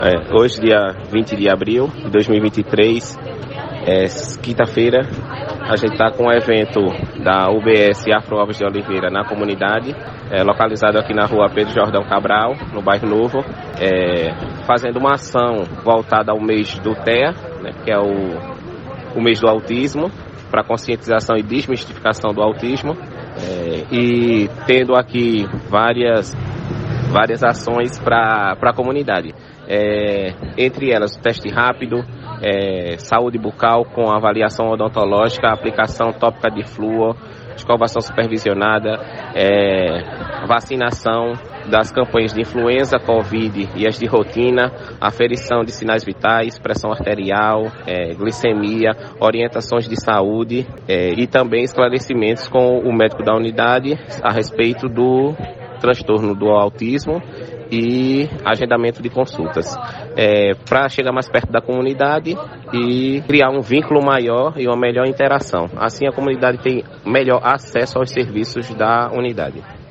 Hoje, dia 20 de abril de 2023, quinta-feira, a gente está com um evento da UBS Afro Alves de Oliveira na comunidade, localizado aqui na rua Pedro Jordão Cabral, no bairro Novo, fazendo uma ação voltada ao mês do TEA, que é o mês do autismo, para conscientização e desmistificação do autismo, e tendo aqui várias ações para a comunidade. Entre elas, o teste rápido, saúde bucal com avaliação odontológica, aplicação tópica de flúor, escovação supervisionada, vacinação das campanhas de influenza, Covid e as de rotina, aferição de sinais vitais, pressão arterial, glicemia, orientações de saúde e também esclarecimentos com o médico da unidade a respeito do transtorno do autismo e agendamento de consultas, para chegar mais perto da comunidade e criar um vínculo maior e uma melhor interação. Assim a comunidade tem melhor acesso aos serviços da unidade.